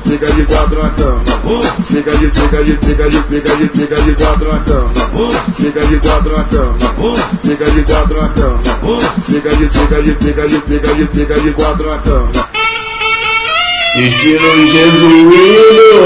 fica de quatro na cama. Fica de quatro na cama. Fica de quatro na cama. Fica de quatro na cama. Fica de quatro na cama. Estilo jesuíno.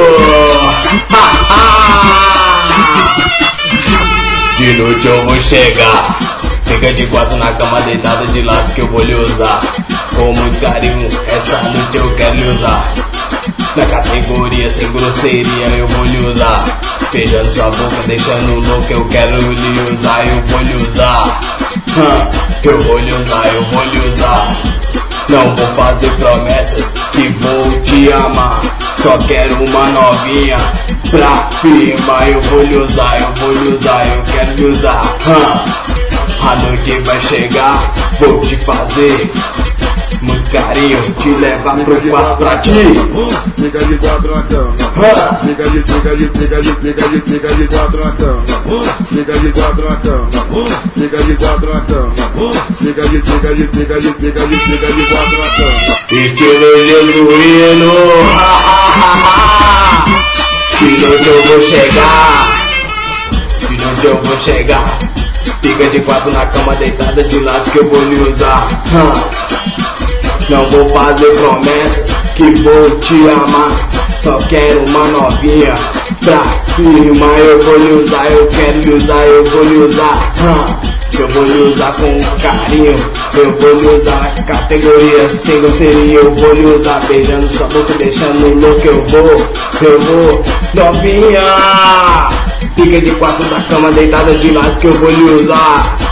De noite eu vou chegar. Fica de quatro na cama, deitada de lado que eu vou lhe usar. Com muito carinho, essa noite eu quero lhe usar. Na categoria sem grosseria eu vou lhe usar. Beijando sua boca, deixando louco, eu quero lhe usar. Eu vou lhe usar. Eu vou lhe usar, eu vou lhe usar. Não vou fazer promessas que vou te amar. Só quero uma novinha pra firma. Eu vou lhe usar, eu vou lhe usar, eu quero lhe usar. A noite vai chegar, vou te fazer muito carinho, te levar pro quarto pra ti. Fica de quatro na cama. Fica de quatro na cama. Fica de quatro na cama. Fica de quatro na cama. Fica de quatro na cama. Estilo jesuíno. De noite eu vou chegar. De noite eu vou chegar. Fica de quatro na cama, deitada de lado que eu vou lhe usar. Não vou fazer promessas que vou te amar. Só quero uma novinha pra firma. Eu vou lhe usar, eu quero lhe usar, eu vou lhe usar. Eu vou lhe usar com carinho. Eu vou lhe usar na categoria sem grosseria. Eu vou lhe usar beijando sua boca, deixando louco. Eu vou, novinha. Fica de quatro na cama, deitada de lado que eu vou lhe usar.